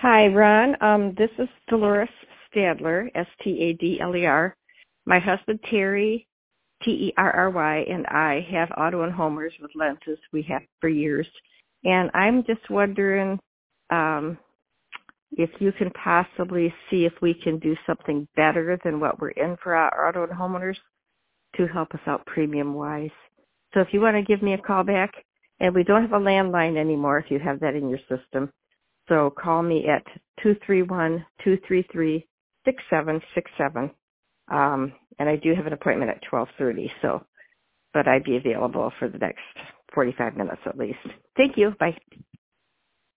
Hi, Ron. This is Dolores Stadler, Stadler. My husband, Terry, Terry, and I have auto and homers with lenses. We have for years. And I'm just wondering if you can possibly see if we can do something better than what we're in for our auto and homeowners to help us out premium-wise. So if you want to give me a call back, and we don't have a landline anymore if you have that in your system. So call me at 231-233-6767. And I do have an appointment at 12:30, but I'd be available for the next 45 minutes at least. Thank you. Bye.